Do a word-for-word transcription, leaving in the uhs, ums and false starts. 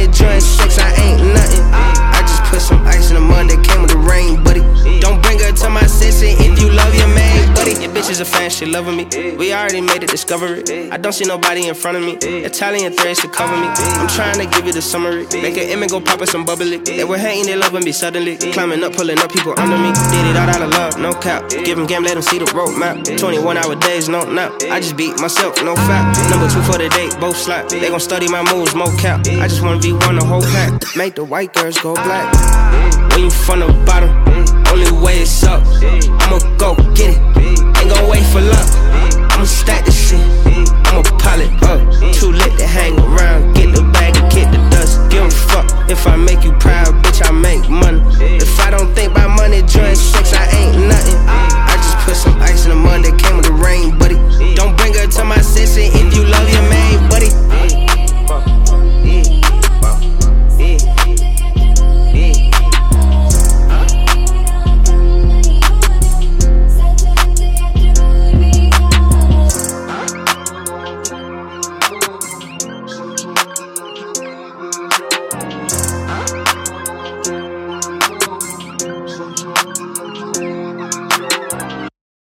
hundred joint sex, I ain't nothing. I just put some ice in the mud that came with the rain, buddy. Don't bring her to my session if you love your man, buddy. Your bitch is a fan, she loving me. We already made a discovery. I don't see nobody in front of me. Italian threads to cover me. I'm trying to give you the summary. Make an image go poppin' some bubbly. They were hating, they loving me suddenly. Climbing up, pulling up, people under me. Did it all out of love, no cap. Give them game, let them see the roadmap. twenty-one hour days, no nap. I just beat myself, no fat. Number two for the date, both slap. They gon' study my moves, mo cap. I just wanna be one, the whole pack. Make the white girls go black. When you from the bottom, only way it's up. I'ma go get it. Ain't gon' wait for luck. I'ma stack this shit. I'ma pile it up. Too